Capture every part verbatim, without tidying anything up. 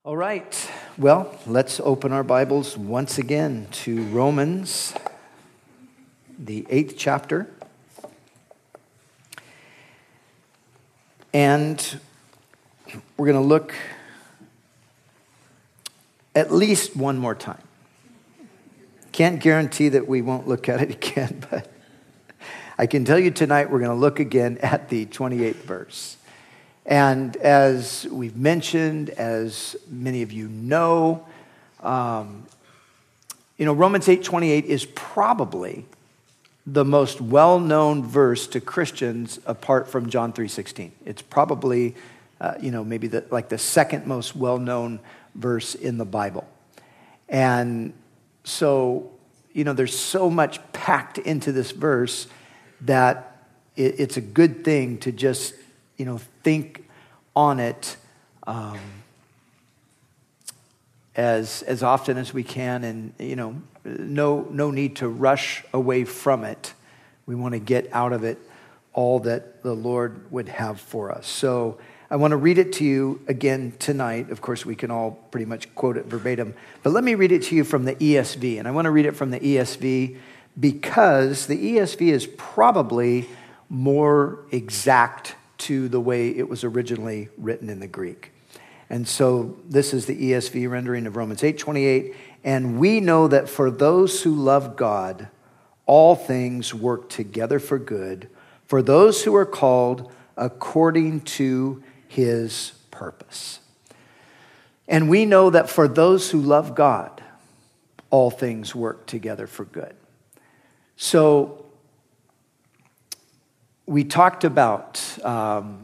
All right, well, let's open our Bibles once again to Romans, the eighth chapter. And we're going to look at least one more time. Can't guarantee that we won't look at it again, but I can tell you tonight we're going to look again at the twenty-eighth verse. And as we've mentioned, as many of you know, um, you know, Romans eight twenty-eight is probably the most well-known verse to Christians apart from John three sixteen. It's probably, uh, you know, maybe the, like the second most well-known verse in the Bible. And so, you know, there's so much packed into this verse that it, it's a good thing to just, you know, think on it um, as as often as we can, and you know, no no need to rush away from it. We want to get out of it all that the Lord would have for us. So I want to read it to you again tonight. Of course, we can all pretty much quote it verbatim, but let me read it to you from the E S V, and I want to read it from the E S V because the E S V is probably more exact to the way it was originally written in the Greek. And so this is the E S V rendering of Romans eight twenty-eight. And we know that for those who love God, all things work together for good, for those who are called according to his purpose. And we know that for those who love God, all things work together for good. So we talked about um,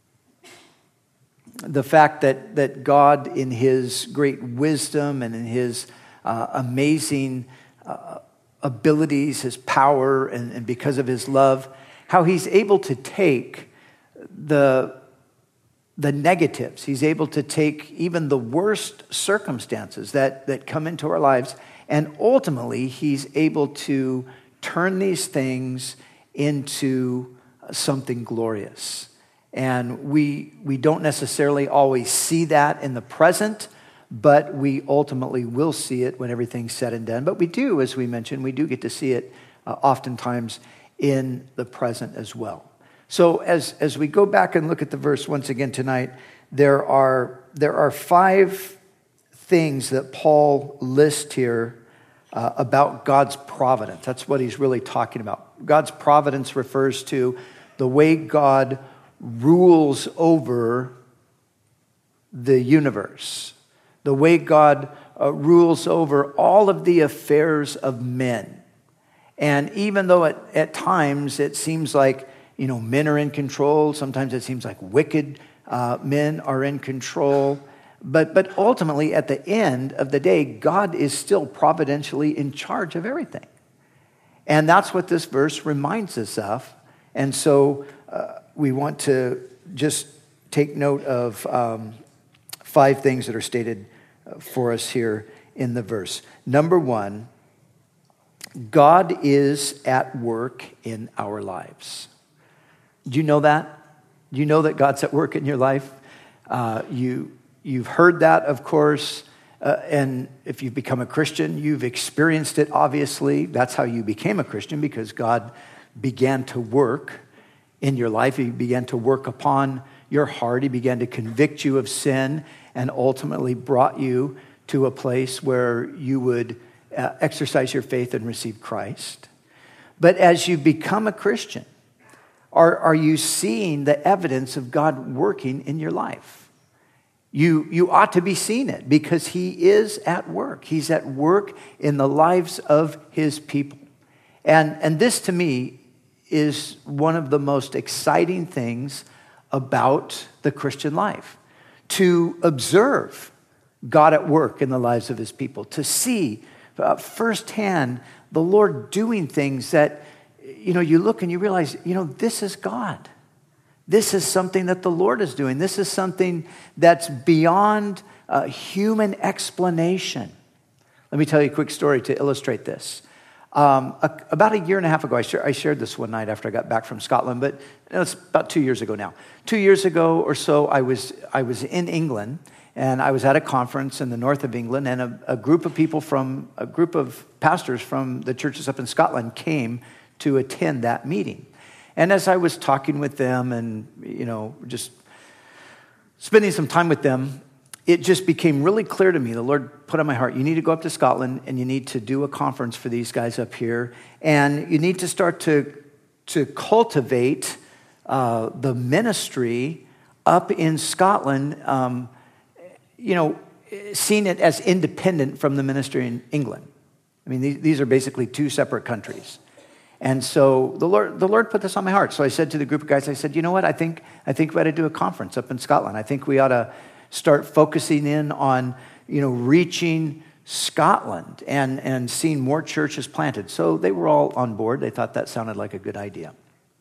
the fact that, that God, in his great wisdom and in his uh, amazing uh, abilities, his power, and, and because of his love, how he's able to take the, the negatives. He's able to take even the worst circumstances that, that come into our lives, and ultimately he's able to turn these things into something glorious. And we we don't necessarily always see that in the present, but we ultimately will see it when everything's said and done. But we do, as we mentioned, we do get to see it uh, oftentimes in the present as well. So as as we go back and look at the verse once again tonight, there are there are five things that Paul lists here uh, about God's providence. That's what he's really talking about. God's providence refers to the way God rules over the universe, the way God uh, rules over all of the affairs of men. And even though at, at times it seems like, you know, men are in control, sometimes it seems like wicked uh, men are in control, but, but ultimately at the end of the day, God is still providentially in charge of everything. And that's what this verse reminds us of. And so uh, we want to just take note of um, five things that are stated for us here in the verse. Number one, God is at work in our lives. Do you know that? Do you know that God's at work in your life? Uh, you, you've heard that, of course. Uh, and if you've become a Christian, you've experienced it, obviously. That's how you became a Christian, because God began to work in your life. He began to work upon your heart. He began to convict you of sin and ultimately brought you to a place where you would uh, exercise your faith and receive Christ. But as you become a Christian, are, are you seeing the evidence of God working in your life? You, you ought to be seeing it, because he is at work. He's at work in the lives of his people. And, and this, to me, is one of the most exciting things about the Christian life. To observe God at work in the lives of his people. To see uh, firsthand the Lord doing things that, you know, you look and you realize, you know, this is God. This is something that the Lord is doing. This is something that's beyond uh, human explanation. Let me tell you a quick story to illustrate this. Um, a, about a year and a half ago, I, share, I shared this one night after I got back from Scotland, but you know, it's about two years ago now. Two years ago or so, I was I was in England, And I was at a conference in the north of England, and a, a group of people from, a group of pastors from the churches up in Scotland came to attend that meeting. And as I was talking with them and, you know, just spending some time with them, it just became really clear to me. The Lord put on my heart, you need to go up to Scotland and you need to do a conference for these guys up here. And you need to start to, to cultivate uh, the ministry up in Scotland, um, you know, seeing it as independent from the ministry in England. I mean, these, these are basically two separate countries. And so the Lord, the Lord put this on my heart. So I said to the group of guys, I said, you know what? I think, I think we ought to do a conference up in Scotland. I think we ought to start focusing in on, you know, reaching Scotland and, and seeing more churches planted. So they were all on board. They thought that sounded like a good idea.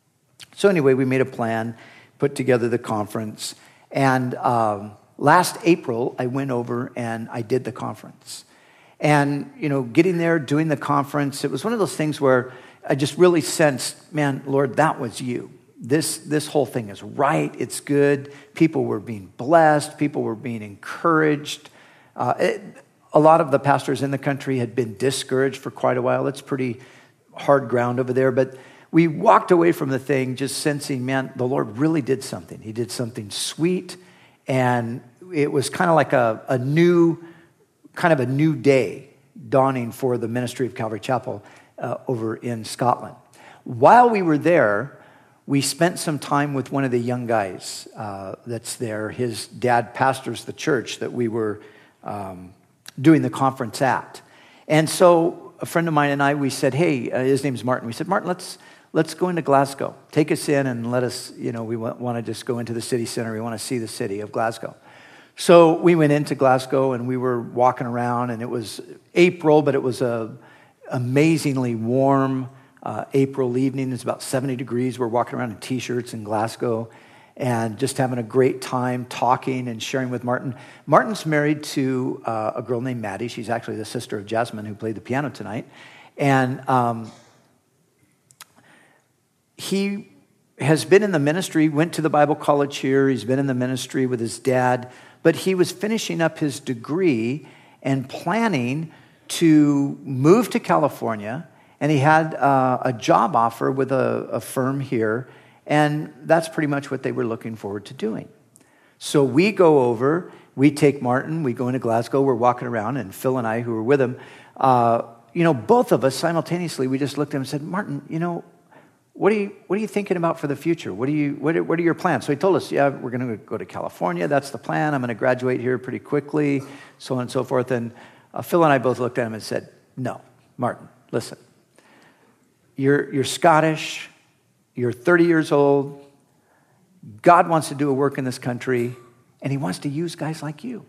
So anyway, we made a plan, put together the conference, and um, last April, I went over and I did the conference. And, you know, getting there, doing the conference, it was one of those things where I just really sensed, man, Lord, that was you. This, this whole thing is right. It's good. People were being blessed. People were being encouraged. Uh, it, a lot of the pastors in the country had been discouraged for quite a while. It's pretty hard ground over there. But we walked away from the thing just sensing, man, the Lord really did something. He did something sweet. And it was kind of like a, a new, kind of a new day dawning for the ministry of Calvary Chapel uh, over in Scotland. While we were there, we spent some time with one of the young guys uh, that's there. His dad pastors the church that we were um, doing the conference at. And so a friend of mine and I, we said, hey, uh, his name's Martin. We said, Martin, let's let's go into Glasgow. Take us in and let us, you know, we want, want to just go into the city center. We want to see the city of Glasgow. So we went into Glasgow and we were walking around, and it was April, but it was a amazingly warm uh, April evening. It's about seventy degrees. We're walking around in t-shirts in Glasgow and just having a great time talking and sharing with Martin. Martin's married to uh, a girl named Maddie. She's actually the sister of Jasmine, who played the piano tonight. And um, he has been in the ministry, went to the Bible college here. He's been in the ministry with his dad, but he was finishing up his degree and planning to move to California, and he had uh, a job offer with a, a firm here, and that's pretty much what they were looking forward to doing. So we go over, we take Martin, we go into Glasgow, we're walking around, and Phil and I, who were with him, uh, you know, both of us simultaneously, we just looked at him and said, Martin, you know, What are you What are you thinking about for the future? What are you What are, what are your plans? So he told us, yeah, we're going to go to California. That's the plan. I'm going to graduate here pretty quickly, so on and so forth. And uh, Phil and I both looked at him and said, no, Martin, listen. You're you're Scottish. You're thirty years old. God wants to do a work in this country, and He wants to use guys like you.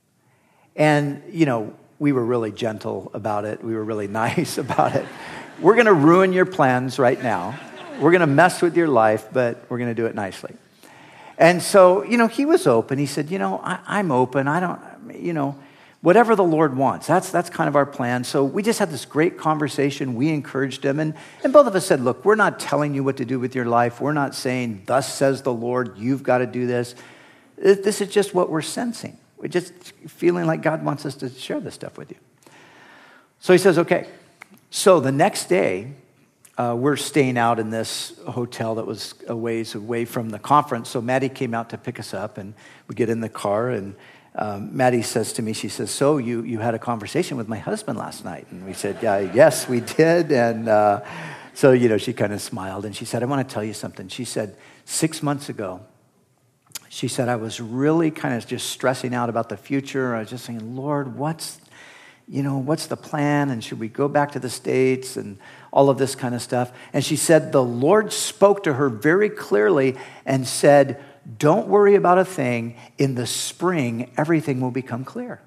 And you know, we were really gentle about it. We were really nice about it. We're going to ruin your plans right now. We're going to mess with your life, but we're going to do it nicely. And so, you know, he was open. He said, you know, I, I'm open. I don't, you know, whatever the Lord wants. That's that's kind of our plan. So we just had this great conversation. We encouraged him. And, and both of us said, look, we're not telling you what to do with your life. We're not saying, thus says the Lord, you've got to do this. This is just what we're sensing. We're just feeling like God wants us to share this stuff with you. So he says, okay. So the next day, uh, we're staying out in this hotel that was a ways away from the conference. So Maddie came out to pick us up, and we get in the car, and um, Maddie says to me, she says, so you, you had a conversation with my husband last night? And we said, yeah, yes, we did. And uh, so, you know, she kind of smiled, and she said, I want to tell you something. She said, six months ago, she said, I was really kind of just stressing out about the future. I was just saying, Lord, what's you know, what's the plan? And should we go back to the States and all of this kind of stuff? And she said the Lord spoke to her very clearly and said, don't worry about a thing. In the spring, everything will become clear.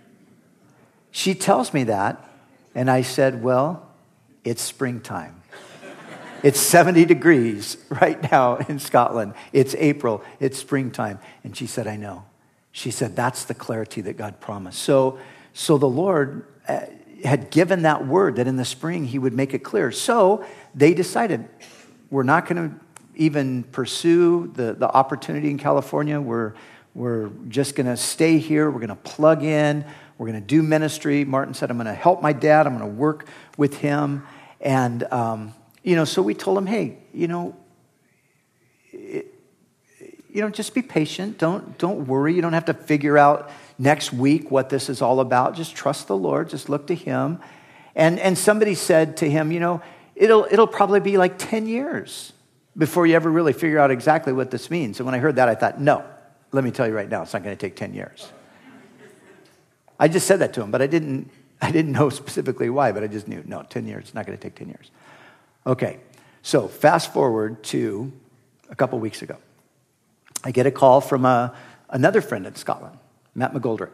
She tells me that, and I said, well, it's springtime. It's seventy degrees right now in Scotland. It's April. It's springtime. And she said, I know. She said, that's the clarity that God promised. So So the Lord had given that word that in the spring He would make it clear. So they decided, we're not going to even pursue the, the opportunity in California. We're, We're just going to stay here. We're going to plug in. We're going to do ministry. Martin said, I'm going to help my dad. I'm going to work with him. And, um, you know, so we told him, hey, you know, it, you know, just be patient. Don't, don't worry. You don't have to figure out next week what this is all about. Just trust the Lord. Just look to him. And, and somebody said to him, you know, it'll, it'll probably be like ten years before you ever really figure out exactly what this means. And when I heard that, I thought, no, let me tell you right now, it's not going to take ten years. I just said that to him, but I didn't I didn't know specifically why, but I just knew, no, ten years, it's not going to take ten years. Okay, so fast forward to a couple weeks ago. I get a call from a, another friend in Scotland, Matt McGoldrick.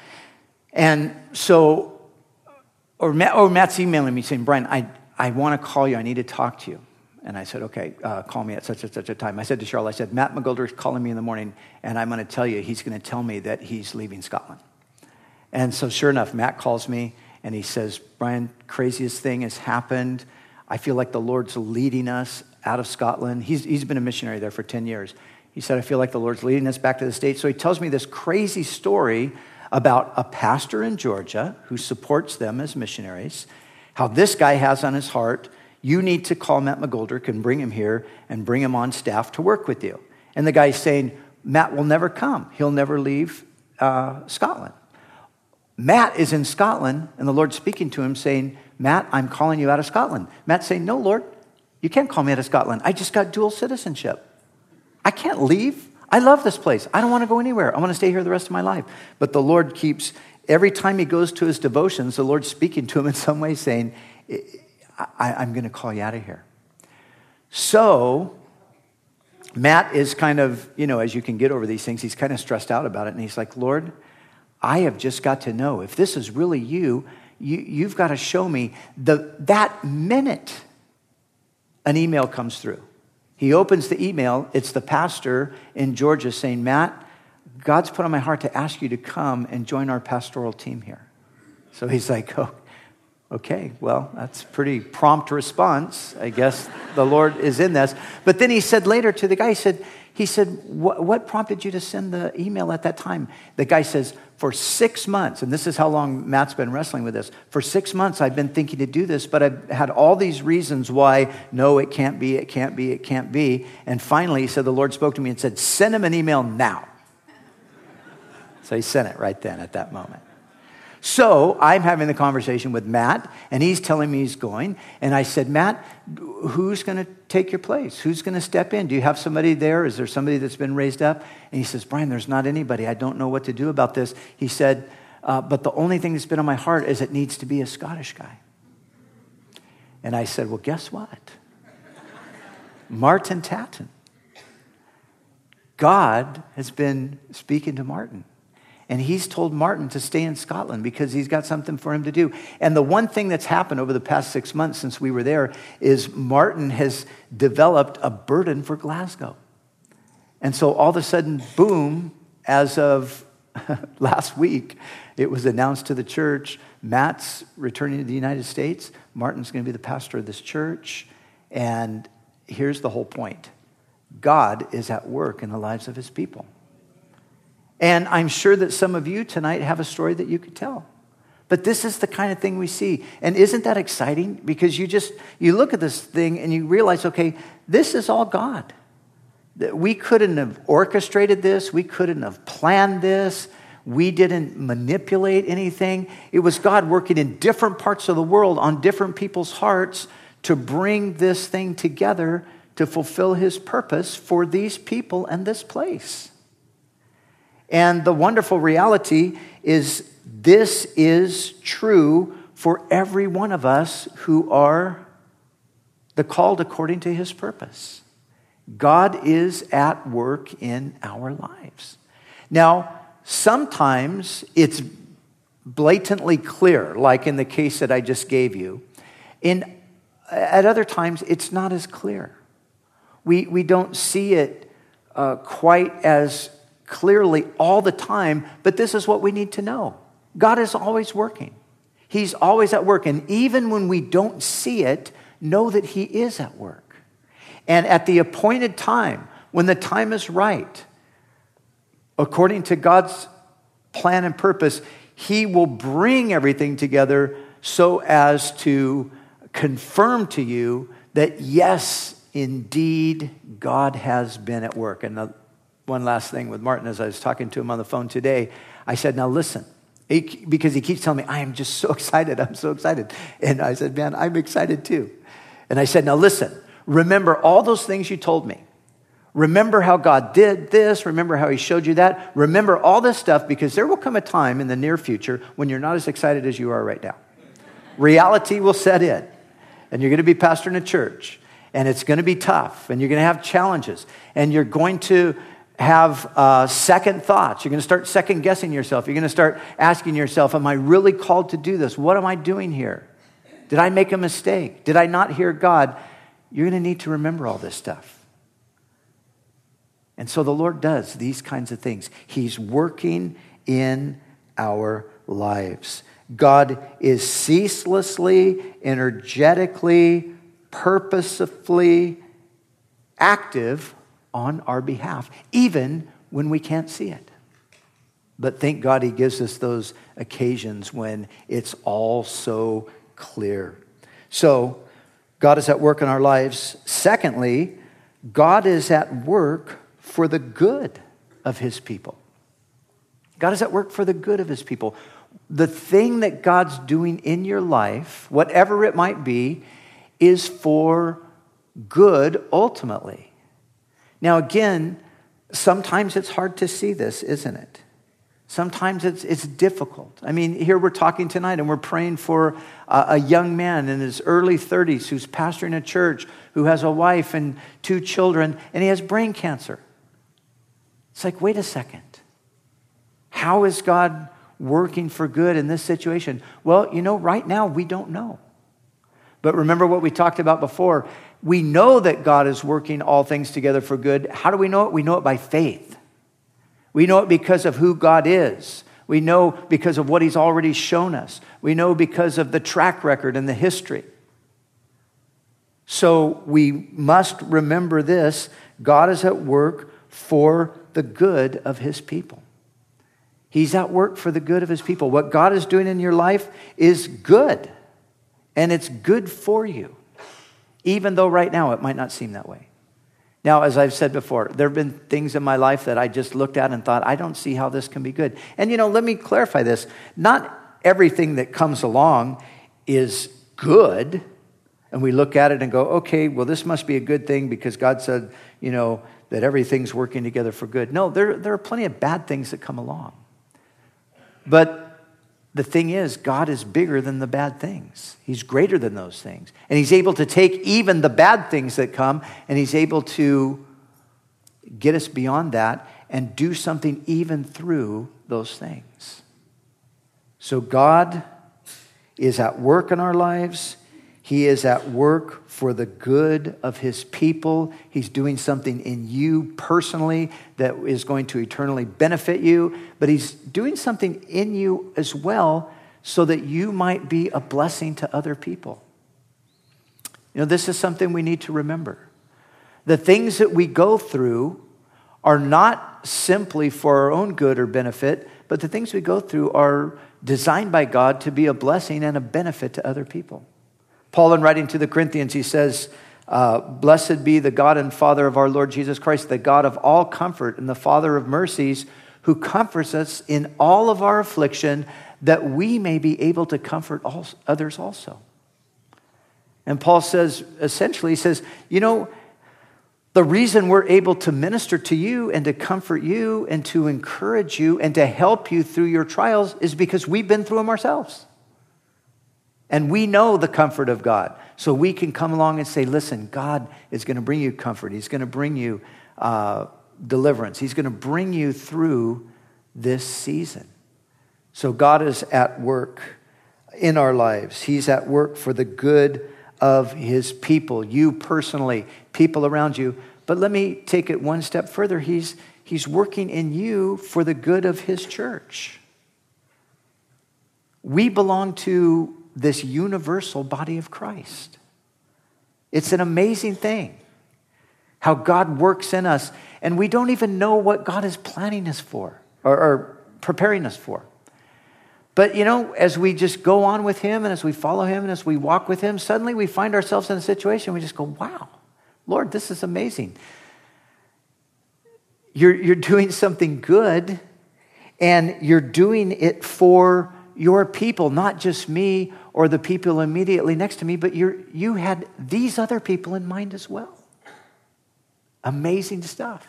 And so, or, Matt, or Matt's emailing me saying, Brian, I, I want to call you, I need to talk to you. And I said, okay, uh, call me at such and such a time. I said to Cheryl, I said, Matt McGoldrick's calling me in the morning, and I'm going to tell you, he's going to tell me that he's leaving Scotland. And so sure enough, Matt calls me, and he says, Brian, craziest thing has happened. I feel like the Lord's leading us out of Scotland. He's, he's been a missionary there for ten years. He said, I feel like the Lord's leading us back to the States. So he tells me this crazy story about a pastor in Georgia who supports them as missionaries, how this guy has on his heart, you need to call Matt McGoldrick and bring him here and bring him on staff to work with you. And the guy's saying, Matt will never come. He'll never leave uh, Scotland. Matt is in Scotland, and the Lord's speaking to him saying, Matt, I'm calling you out of Scotland. Matt's saying, no, Lord, you can't call me out of Scotland. I just got dual citizenship. I can't leave. I love this place. I don't want to go anywhere. I want to stay here the rest of my life. But the Lord keeps, every time he goes to his devotions, the Lord's speaking to him in some way saying, I, I'm going to call you out of here. So Matt is kind of, you know, as you can get over these things, he's kind of stressed out about it. And he's like, Lord, I have just got to know if this is really you, you you've got to show me. The that minute an email comes through. He opens the email. It's the pastor in Georgia saying, Matt, God's put on my heart to ask you to come and join our pastoral team here. So he's like, oh, okay, well, that's a pretty prompt response. I guess the Lord is in this. But then he said later to the guy, he said, he said, what, what prompted you to send the email at that time? The guy says, for six months, and this is how long Matt's been wrestling with this, for six months I've been thinking to do this, but I've had all these reasons why, no, it can't be, it can't be, it can't be. And finally, he said, the Lord spoke to me and said, send him an email now. So he sent it right then at that moment. So I'm having the conversation with Matt, and he's telling me he's going. And I said, Matt, who's going to take your place? Who's going to step in? Do you have somebody there? Is there somebody that's been raised up? And he says, Brian, there's not anybody. I don't know what to do about this. He said, uh, but the only thing that's been on my heart is it needs to be a Scottish guy. And I said, well, guess what? Martin Tatton. God has been speaking to Martin. And he's told Martin to stay in Scotland because he's got something for him to do. And the one thing that's happened over the past six months since we were there is Martin has developed a burden for Glasgow. And so all of a sudden, boom, as of last week, it was announced to the church, Matt's returning to the United States. Martin's going to be the pastor of this church. And here's the whole point. God is at work in the lives of his people. And I'm sure that some of you tonight have a story that you could tell. But this is the kind of thing we see. And isn't that exciting? Because you just, you look at this thing and you realize, okay, this is all God. We couldn't have orchestrated this. We couldn't have planned this. We didn't manipulate anything. It was God working in different parts of the world on different people's hearts to bring this thing together to fulfill his purpose for these people and this place. And the wonderful reality is this is true for every one of us who are the called according to his purpose. God is at work in our lives. Now, sometimes it's blatantly clear, like in the case that I just gave you. In, at other times, it's not as clear. We, we don't see it uh, quite as clearly all the time, but this is what we need to know. God is always working. He's always at work. And even when we don't see it, know that he is at work. And at the appointed time, when the time is right, according to God's plan and purpose, he will bring everything together so as to confirm to you that, yes, indeed, God has been at work. And the, one last thing with Martin, as I was talking to him on the phone today, I said, now listen, he, because he keeps telling me, I am just so excited, I'm so excited. And I said, man, I'm excited too. And I said, now listen, remember all those things you told me. Remember how God did this. Remember how he showed you that. Remember all this stuff, because there will come a time in the near future when you're not as excited as you are right now. Reality will set in, and you're going to be pastoring a church, and it's going to be tough, and you're going to have challenges, and you're going to have uh, second thoughts. You're going to start second guessing yourself. You're going to start asking yourself, am I really called to do this? What am I doing here? Did I make a mistake? Did I not hear God? You're going to need to remember all this stuff. And so the Lord does these kinds of things. He's working in our lives. God is ceaselessly, energetically, purposefully active on our behalf, even when we can't see it. But thank God he gives us those occasions when it's all so clear. So God is at work in our lives. Secondly, God is at work for the good of his people. God is at work for the good of his people. The thing that God's doing in your life, whatever it might be, is for good ultimately. Now again, sometimes it's hard to see this, isn't it? Sometimes it's it's difficult. I mean, here we're talking tonight and we're praying for a, a young man in his early thirties who's pastoring a church, who has a wife and two children, and he has brain cancer. It's like, wait a second. How is God working for good in this situation? Well, you know, right now we don't know. But remember what we talked about before. We know that God is working all things together for good. How do we know it? We know it by faith. We know it because of who God is. We know because of what he's already shown us. We know because of the track record and the history. So we must remember this. God is at work for the good of his people. He's at work for the good of his people. What God is doing in your life is good. And it's good for you. Even though right now it might not seem that way. Now, as I've said before, there have been things in my life that I just looked at and thought, I don't see how this can be good. And you know, let me clarify this. Not everything that comes along is good. And we look at it and go, okay, well, this must be a good thing because God said, you know, that everything's working together for good. No, there, there are plenty of bad things that come along. But the thing is, God is bigger than the bad things. He's greater than those things. And he's able to take even the bad things that come, and he's able to get us beyond that and do something even through those things. So God is at work in our lives. He is at work for the good of his people. He's doing something in you personally that is going to eternally benefit you. But he's doing something in you as well so that you might be a blessing to other people. You know, this is something we need to remember. The things that we go through are not simply for our own good or benefit, but the things we go through are designed by God to be a blessing and a benefit to other people. Paul, in writing to the Corinthians, he says, uh, blessed be the God and Father of our Lord Jesus Christ, the God of all comfort and the Father of mercies, who comforts us in all of our affliction, that we may be able to comfort all, others also. And Paul says, essentially, he says, you know, the reason we're able to minister to you and to comfort you and to encourage you and to help you through your trials is because we've been through them ourselves. And we know the comfort of God. So we can come along and say, listen, God is going to bring you comfort. He's going to bring you uh, deliverance. He's going to bring you through this season. So God is at work in our lives. He's at work for the good of his people, you personally, people around you. But let me take it one step further. He's, he's working in you for the good of his church. We belong to this universal body of Christ. It's an amazing thing how God works in us, and we don't even know what God is planning us for or, or preparing us for. But, you know, as we just go on with him and as we follow him and as we walk with him, suddenly we find ourselves in a situation we just go, wow, Lord, this is amazing. You're, you're doing something good, and you're doing it for your people, not just me or the people immediately next to me, but you're, you had these other people in mind as well. Amazing stuff.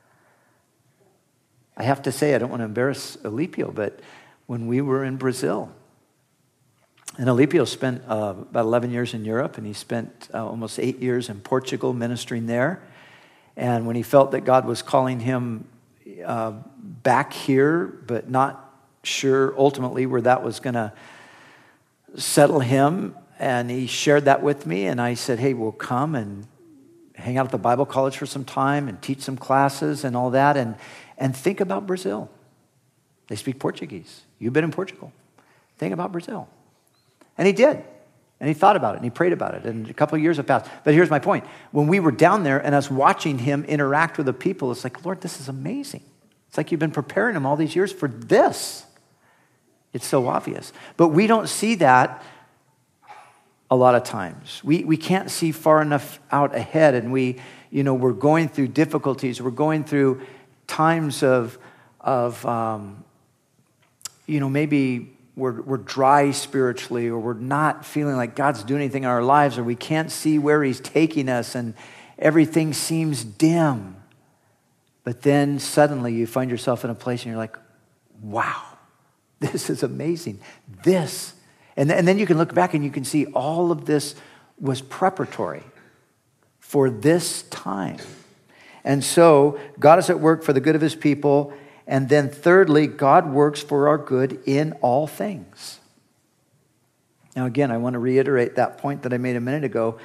I have to say, I don't want to embarrass Alipio, but when we were in Brazil, and Alipio spent uh, about eleven years in Europe, and he spent uh, almost eight years in Portugal ministering there. And when he felt that God was calling him uh, back here, but not sure ultimately where that was going to settle him, and he shared that with me, and I said, hey, we'll come and hang out at the Bible college for some time and teach some classes and all that, and, and think about Brazil. They speak Portuguese. You've been in Portugal. Think about Brazil. And he did. And he thought about it, and he prayed about it, and a couple of years have passed. But here's my point. When we were down there and us watching him interact with the people, it's like, Lord, this is amazing. It's like you've been preparing him all these years for this. It's so obvious. But we don't see that a lot of times. We we can't see far enough out ahead, and we, you know, we're going through difficulties. We're going through times of, of um, you know, maybe We're, we're dry spiritually, or we're not feeling like God's doing anything in our lives, or we can't see where he's taking us, and everything seems dim. But then suddenly you find yourself in a place and you're like, wow, this is amazing. This. And, and then you can look back and you can see all of this was preparatory for this time. And so God is at work for the good of his people. And then thirdly, God works for our good in all things. Now again, I want to reiterate that point that I made a minute ago.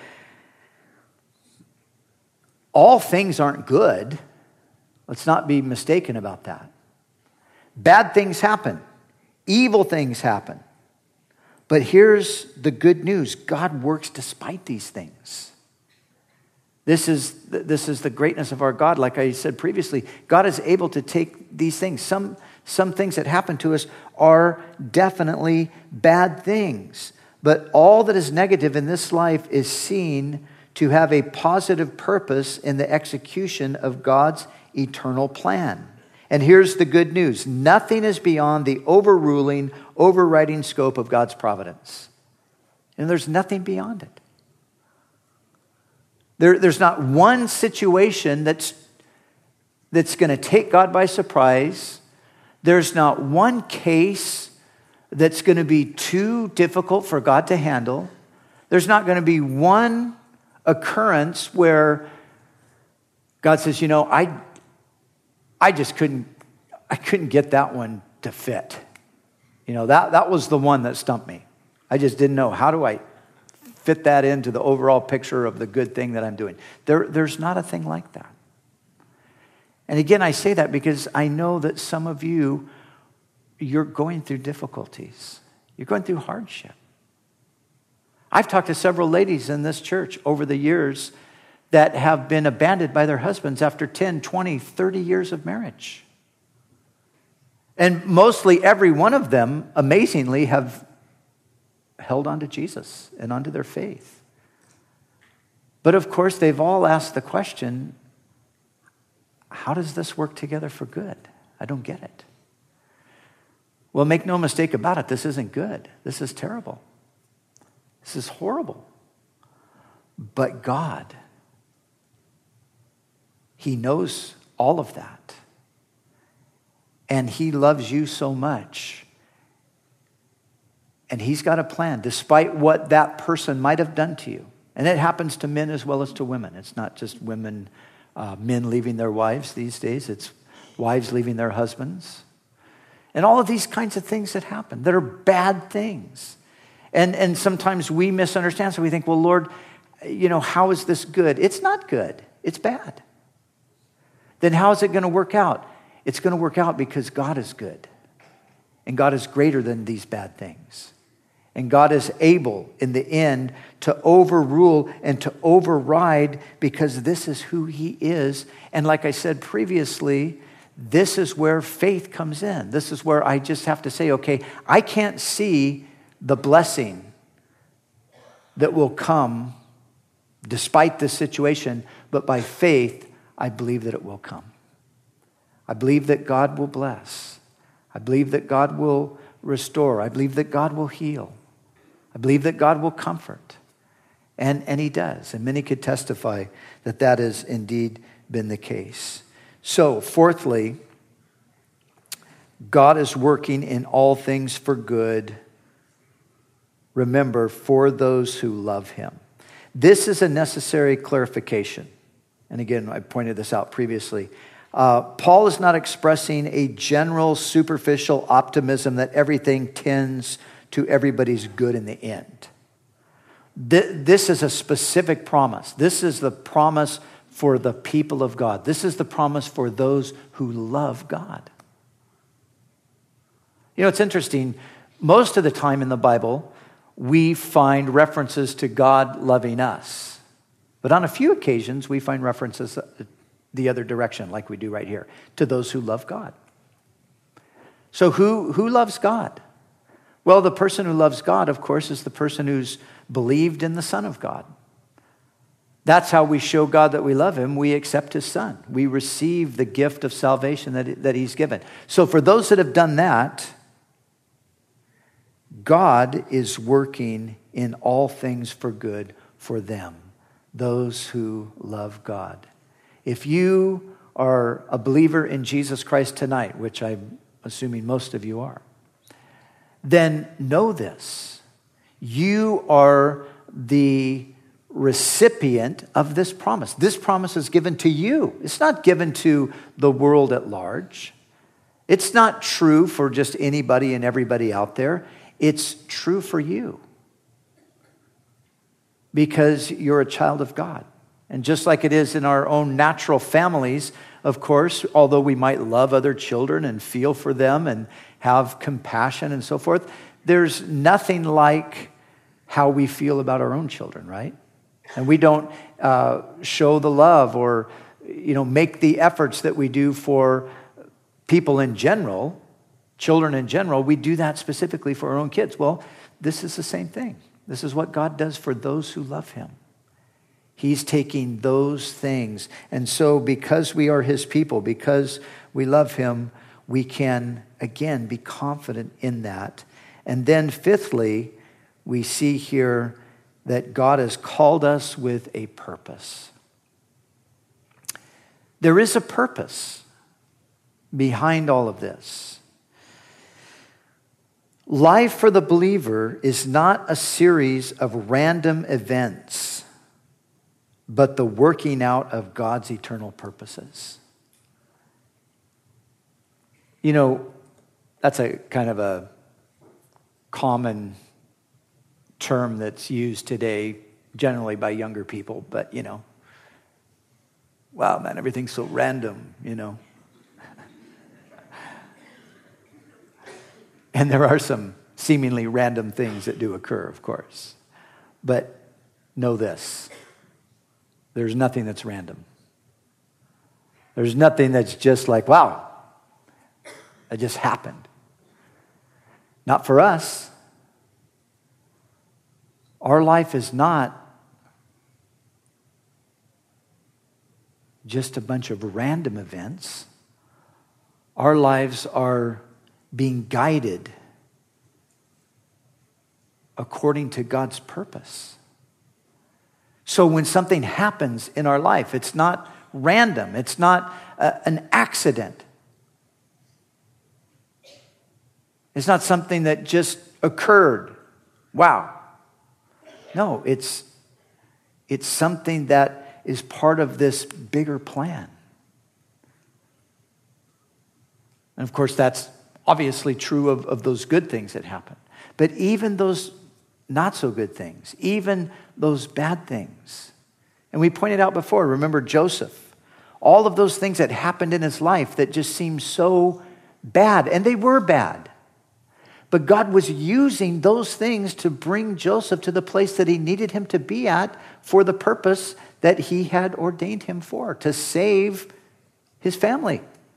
All things aren't good. Let's not be mistaken about that. Bad things happen. Evil things happen. But here's the good news. God works despite these things. This is, this is the greatness of our God. Like I said previously, God is able to take these things. Some, some things that happen to us are definitely bad things. But all that is negative in this life is seen to have a positive purpose in the execution of God's eternal plan. And here's the good news. Nothing is beyond the overruling, overriding scope of God's providence. And there's nothing beyond it. There, there's not one situation that's, that's going to take God by surprise. There's not one case that's going to be too difficult for God to handle. There's not going to be one occurrence where God says, you know, I, I just couldn't, I couldn't get that one to fit. You know, that, that was the one that stumped me. I just didn't know, how do I fit that into the overall picture of the good thing that I'm doing? There, there's not a thing like that. And again, I say that because I know that some of you, you're going through difficulties. You're going through hardship. I've talked to several ladies in this church over the years that have been abandoned by their husbands after ten, twenty, thirty years of marriage. And mostly every one of them, amazingly, have held on to Jesus and onto their faith. But of course, they've all asked the question, how does this work together for good? I don't get it. Well, make no mistake about it, this isn't good. This is terrible. This is horrible. But God, he knows all of that. And he loves you so much. And he's got a plan, despite what that person might have done to you. And it happens to men as well as to women. It's not just women, uh, men leaving their wives these days. It's wives leaving their husbands. And all of these kinds of things that happen that are bad things. And, and sometimes we misunderstand. So we think, well, Lord, you know, how is this good? It's not good. It's bad. Then how is it going to work out? It's going to work out because God is good. And God is greater than these bad things. And God is able in the end to overrule and to override, because this is who he is. And like I said previously, this is where faith comes in. This is where I just have to say, okay, I can't see the blessing that will come despite this situation, but by faith, I believe that it will come. I believe that God will bless. I believe that God will restore. I believe that God will heal. I believe that God will comfort. And, and he does. And many could testify that that has indeed been the case. So, fourthly, God is working in all things for good. Remember, for those who love him. This is a necessary clarification. And again, I pointed this out previously. Uh, Paul is not expressing a general superficial optimism that everything tends to everybody's good in the end. This is a specific promise. This is the promise for the people of God. This is the promise for those who love God. You know, it's interesting. Most of the time in the Bible, we find references to God loving us. But on a few occasions, we find references the other direction, like we do right here, to those who love God. So who, who loves God? Well, the person who loves God, of course, is the person who's believed in the Son of God. That's how we show God that we love him. We accept his Son. We receive the gift of salvation that, that he's given. So for those that have done that, God is working in all things for good for them, those who love God. If you are a believer in Jesus Christ tonight, which I'm assuming most of you are, then know this. You are the recipient of this promise. This promise is given to you. It's not given to the world at large. It's not true for just anybody and everybody out there. It's true for you because you're a child of God. And just like it is in our own natural families, of course, although we might love other children and feel for them and have compassion and so forth, there's nothing like how we feel about our own children, right? And we don't uh, show the love or, you know, make the efforts that we do for people in general, children in general. We do that specifically for our own kids. Well, this is the same thing. This is what God does for those who love him. He's taking those things. And so because we are his people, because we love him, we can, again, be confident in that. And then fifthly, we see here that God has called us with a purpose. There is a purpose behind all of this. Life for the believer is not a series of random events, but the working out of God's eternal purposes. You know, that's a kind of a common term that's used today, generally by younger people, but, you know, wow, man, everything's so random, you know. And there are some seemingly random things that do occur, of course. But know this. There's nothing that's random. There's nothing that's just like, wow, that just happened. Not for us. Our life is not just a bunch of random events. Our lives are being guided according to God's purpose. So when something happens in our life, it's not random. It's not uh, an accident. It's not something that just occurred. Wow. No, it's, it's something that is part of this bigger plan. And of course, that's obviously true of, of those good things that happen. But even those not so good things, even those bad things. And we pointed out before, remember Joseph, all of those things that happened in his life that just seemed so bad, and they were bad. But God was using those things to bring Joseph to the place that he needed him to be at for the purpose that he had ordained him for, to save his family.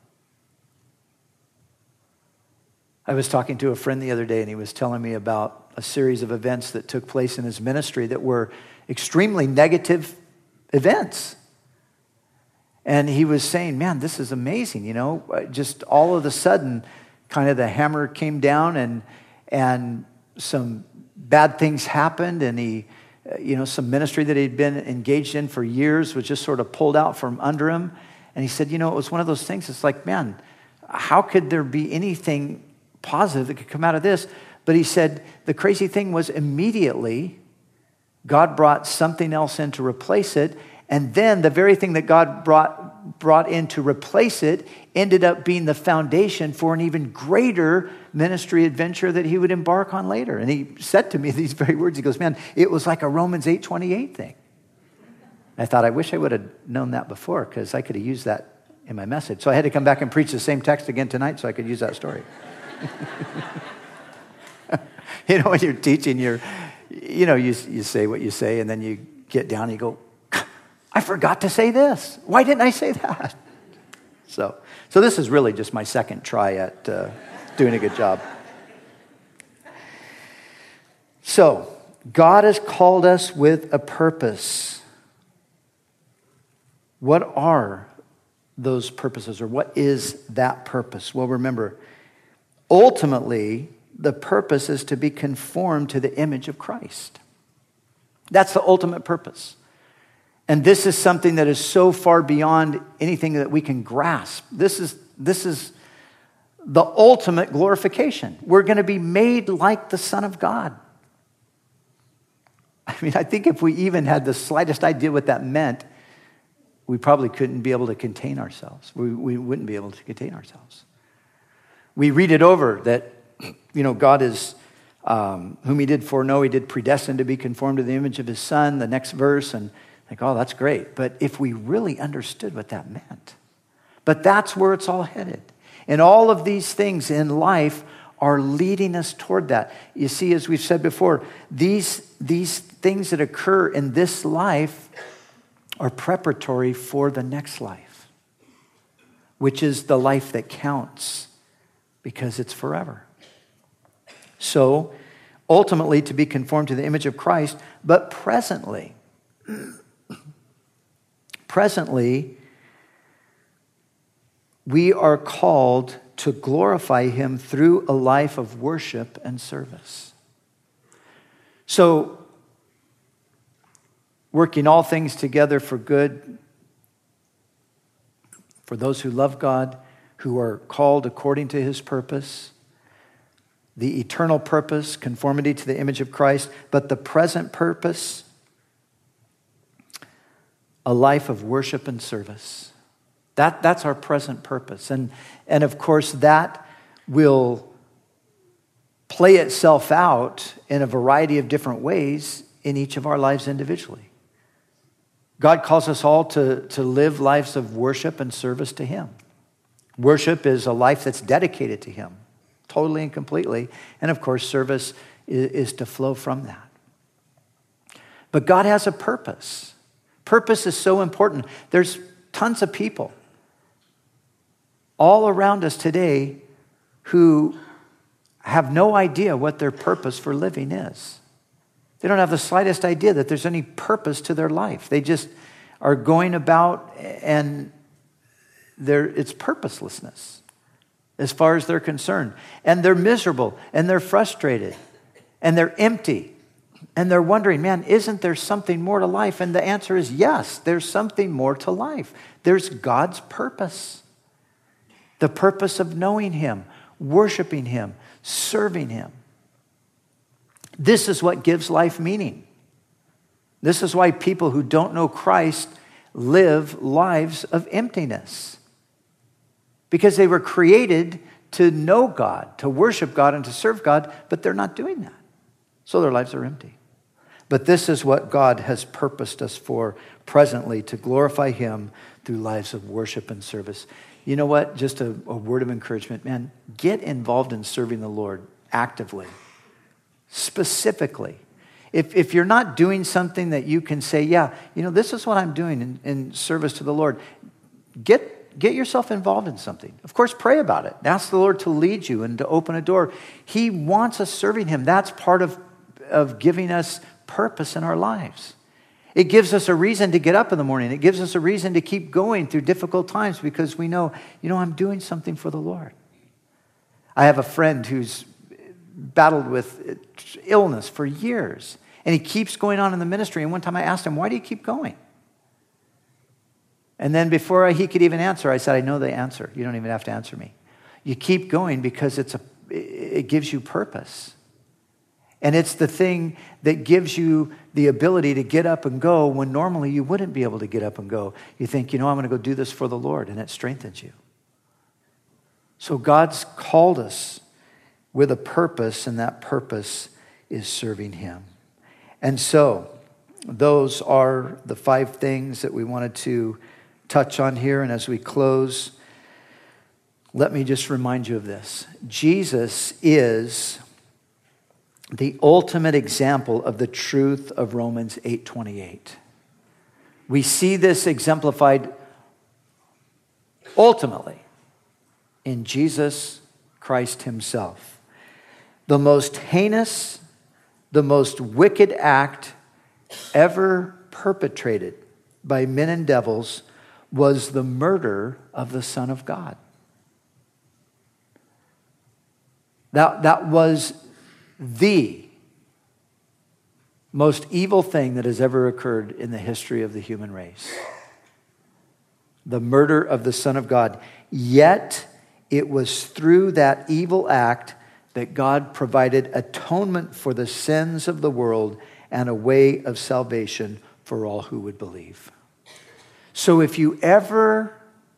I was talking to a friend the other day, and he was telling me about a series of events that took place in his ministry that were extremely negative events. And he was saying, man, this is amazing, you know, just all of a sudden, kind of the hammer came down and and some bad things happened, and he, you know, some ministry that he'd been engaged in for years was just sort of pulled out from under him. And he said, you know, it was one of those things, it's like, man, how could there be anything positive that could come out of this? But he said the crazy thing was immediately God brought something else in to replace it, and then the very thing that God brought brought in to replace it ended up being the foundation for an even greater ministry adventure that he would embark on later. And he said to me these very words, he goes, man, it was like a Romans eight twenty-eight thing. I thought, I wish I would have known that before, because I could have used that in my message. So I had to come back and preach the same text again tonight so I could use that story. You know, when you're teaching, you're, you know, you, you say what you say, and then you get down and you go, I forgot to say this. Why didn't I say that? So, so this is really just my second try at uh, doing a good job. So, God has called us with a purpose. What are those purposes, or what is that purpose? Well, remember, ultimately, the purpose is to be conformed to the image of Christ. That's the ultimate purpose. And this is something that is so far beyond anything that we can grasp. This is, this is the ultimate glorification. We're going to be made like the Son of God. I mean, I think if we even had the slightest idea what that meant, we probably couldn't be able to contain ourselves. We, we wouldn't be able to contain ourselves. We read it over that, you know, God is, um, whom he did foreknow, he did predestine to be conformed to the image of his Son, the next verse, and like, oh, that's great. But if we really understood what that meant, but that's where it's all headed. And all of these things in life are leading us toward that. You see, as we've said before, these, these things that occur in this life are preparatory for the next life, which is the life that counts because it's forever. So, ultimately, to be conformed to the image of Christ, but presently, presently, we are called to glorify him through a life of worship and service. So, working all things together for good, for those who love God, who are called according to his purpose, the eternal purpose, conformity to the image of Christ, but the present purpose, a life of worship and service. That, that's our present purpose. And, and of course, that will play itself out in a variety of different ways in each of our lives individually. God calls us all to, to live lives of worship and service to him. Worship is a life that's dedicated to him, totally and completely. And of course, service is, is to flow from that. But God has a purpose. Purpose is so important. There's tons of people all around us today who have no idea what their purpose for living is. They don't have the slightest idea that there's any purpose to their life. They just are going about and they're, it's purposelessness as far as they're concerned. And they're miserable and they're frustrated and they're empty. And they're wondering, man, isn't there something more to life? And the answer is yes, there's something more to life. There's God's purpose. The purpose of knowing him, worshiping him, serving him. This is what gives life meaning. This is why people who don't know Christ live lives of emptiness. Because they were created to know God, to worship God, and to serve God, but they're not doing that. So their lives are empty. But this is what God has purposed us for presently, to glorify him through lives of worship and service. You know what? Just a, a word of encouragement, man. Get involved in serving the Lord. actively, specifically. If, if you're not doing something that you can say, yeah, you know, this is what I'm doing in, in service to the Lord, get, get yourself involved in something. Of course, pray about it. Ask the Lord to lead you and to open a door. He wants us serving him. That's part of, of giving us purpose in our lives. It gives us a reason to get up in the morning. It gives us a reason to keep going through difficult times because we know, you know, I'm doing something for the Lord. I have a friend who's battled with illness for years, and he keeps going on in the ministry. And one time I asked him, why do you keep going? And then before he could even answer, I said, I know the answer. You don't even have to answer me. You keep going because it's a, it gives you purpose. And it's the thing that gives you the ability to get up and go when normally you wouldn't be able to get up and go. You think, you know, I'm going to go do this for the Lord, and it strengthens you. So God's called us with a purpose, and that purpose is serving him. And so those are the five things that we wanted to touch on here. And as we close, let me just remind you of this. Jesus is the ultimate example of the truth of Romans eight twenty-eight. We see this exemplified ultimately in Jesus Christ himself. The most heinous, the most wicked act ever perpetrated by men and devils was the murder of the Son of God. That, that was the most evil thing that has ever occurred in the history of the human race. The murder of the Son of God. Yet, it was through that evil act that God provided atonement for the sins of the world and a way of salvation for all who would believe. So if you ever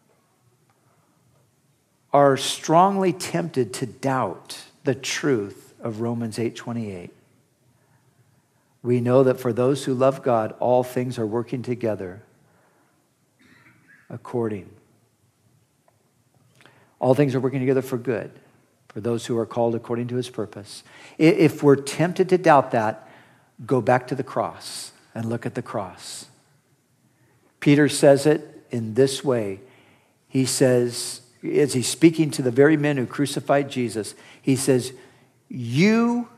are strongly tempted to doubt the truth of Romans eight twenty-eight, we know that for those who love God, all things are working together according. All things are working together for good, for those who are called according to his purpose. If we're tempted to doubt that, go back to the cross and look at the cross. Peter says it in this way. He says, as he's speaking to the very men who crucified Jesus, he says, you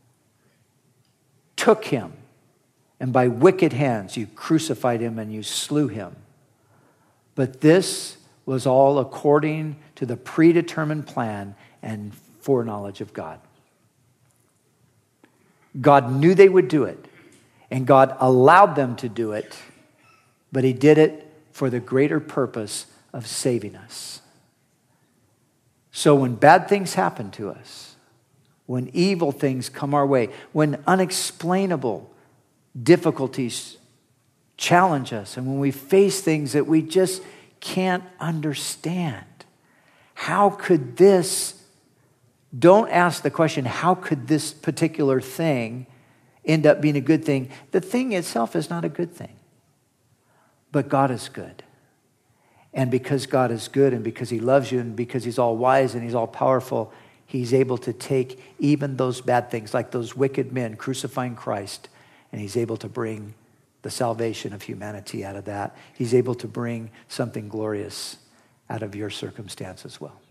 took him, and by wicked hands you crucified him and you slew him. But this was all according to the predetermined plan and foreknowledge of God. God knew they would do it, and God allowed them to do it, but he did it for the greater purpose of saving us. So when bad things happen to us, when evil things come our way, when unexplainable difficulties challenge us, and when we face things that we just can't understand, how could this, don't ask the question, how could this particular thing end up being a good thing? The thing itself is not a good thing. But God is good. And because God is good, and because he loves you, and because he's all wise and he's all powerful, he's able to take even those bad things, like those wicked men crucifying Christ, and he's able to bring the salvation of humanity out of that. He's able to bring something glorious out of your circumstance as well.